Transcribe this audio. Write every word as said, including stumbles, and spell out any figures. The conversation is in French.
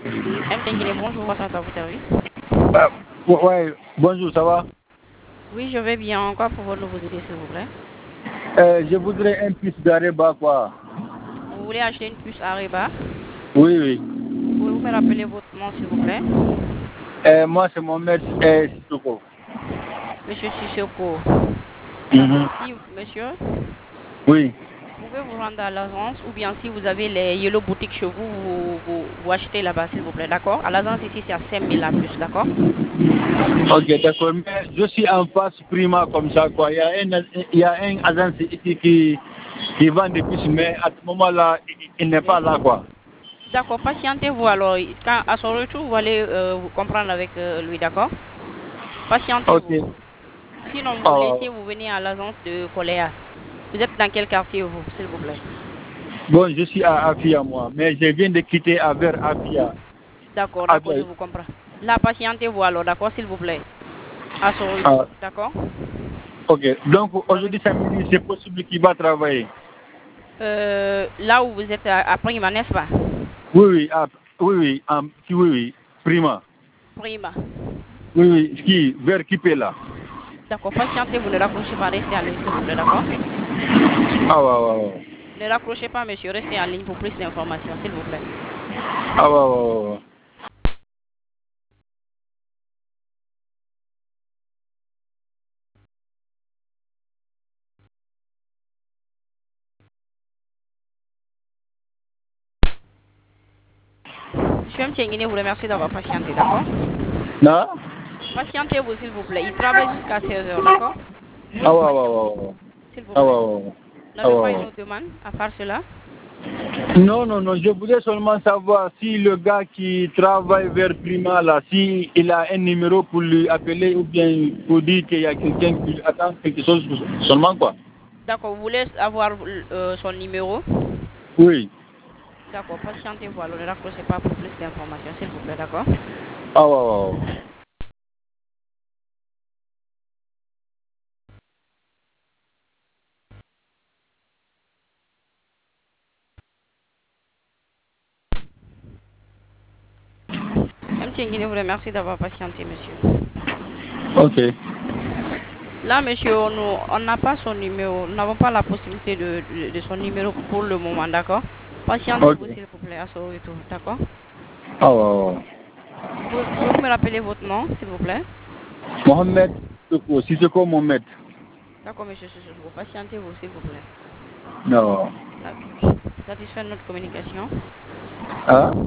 M. Tenguele, bonjour, à votre service. Ah, ouais, ouais, bonjour, ça va? Oui, je vais bien. Quoi pour vous aider, s'il vous plaît? Euh, je voudrais un puce d'Areba, quoi. Vous voulez acheter une puce Areba? Oui, oui. Pouvez-vous me rappeler votre nom, s'il vous plaît? Euh, moi, c'est mon maître euh, Sissoko. Monsieur Sissoko. D'accord. Mhm. Si, monsieur, Oui. vous pouvez vous rendre à l'agence ou bien si vous avez les Yellow Boutiques chez vous, vous, vous, vous achetez là-bas, s'il vous plaît. D'accord? À l'agence ici, c'est à cinq mille la puce. D'accord? Ok, d'accord. Mais je suis en face Prima comme ça, quoi. Il y a un, il y a un agence ici qui, qui vend des puces, mais à ce moment-là, il, il n'est pas Oui. là, quoi. D'accord. Patientez-vous alors. Quand, à son retour, vous allez euh, vous comprendre avec euh, lui. D'accord? Ok. Patientez-vous. Sinon, vous Oh. laissez, vous venez à l'agence de Coléa. Vous êtes dans quel quartier, vous, s'il vous plaît? Bon, je suis à Afia, moi, mais je viens de quitter à vers Afia. D'accord, d'accord, je Afia. vous comprends. Là, patientez-vous alors, d'accord, s'il vous plaît. À son retour, Ah, d'accord? ok. Donc, Avec aujourd'hui, samedi, c'est possible qu'il va travailler. euh, là où vous êtes à, à Prima, n'est-ce pas? Oui, oui, ah, oui, oui, ah, si, oui, oui, Prima. Prima. Oui, oui, qui, vers Kipela. D'accord, patientez-vous, ne raccrochez pas, restez en ligne, s'il vous plaît, d'accord? Ah, ouais, ouais, ouais. Ne raccrochez pas, monsieur, restez en ligne pour plus d'informations, s'il vous plaît. Ah, ouais, ouais, ouais. Monsieur M. Tienguine vous remercie d'avoir patienté, d'accord? Non? Patientez-vous, s'il vous plaît. Il travaille jusqu'à seize heures, d'accord? Ah, Veuillez ouais, ouais, patienter, ouais, ouais. s'il vous Ah, plaît. ouais, ouais, ouais. Vous Ah, n'avez pas ouais, une ouais. autre demande à part cela? Non, non, non, je voulais seulement savoir si le gars qui travaille vers Prima, là, si il a un numéro pour lui appeler ou bien pour dire qu'il y a quelqu'un qui attend quelque chose seulement, quoi. D'accord, vous voulez avoir euh, son numéro? Oui. D'accord, patientez-vous. Alors, ne raccrochez pas pour plus d'informations, s'il vous plaît, d'accord? Ah, ouais, ouais, ouais. M. Tienguine vous remercie d'avoir patienté, monsieur. Ok. Là, monsieur, on on n'a pas son numéro. Nous n'avons pas la possibilité de, de, de son numéro pour le moment, d'accord? Ok. Patientez-vous, s'il vous plaît, à son retour, d'accord? Ah, ouais, ouais, ouais. Pouvez- Pouvez-vous me rappeler votre nom, s'il vous plaît? Mohamed Sissoko, Sissoko Mohamed. D'accord, monsieur Sissoko. Patientez-vous, s'il vous plaît. Non. D'accord. Satisfait de notre communication. Ah?